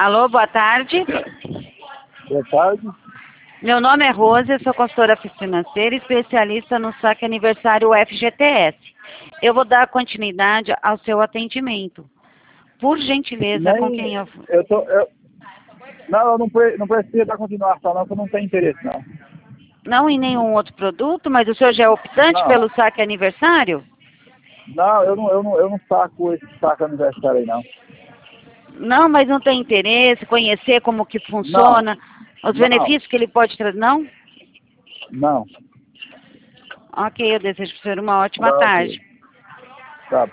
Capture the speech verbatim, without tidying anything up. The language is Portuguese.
Alô, boa tarde. Boa tarde. Meu nome é Rose, eu sou consultora financeira, especialista no saque aniversário F G T S. Eu vou dar continuidade ao seu atendimento. Por gentileza, Nem, com quem eu... eu tô, eu, não, eu não, pre, não preciso da continuação, não, que eu não tenho interesse, não. Não em nenhum outro produto, mas o senhor já é optante Não, pelo saque aniversário? não, eu não, eu não, eu não saco esse saco aniversário aí, não. Não, mas não tem interesse, conhecer como que Não, funciona, os não, benefícios que ele pode trazer, não? não. Ok, eu desejo para o senhor uma ótima Tá, ok. tarde.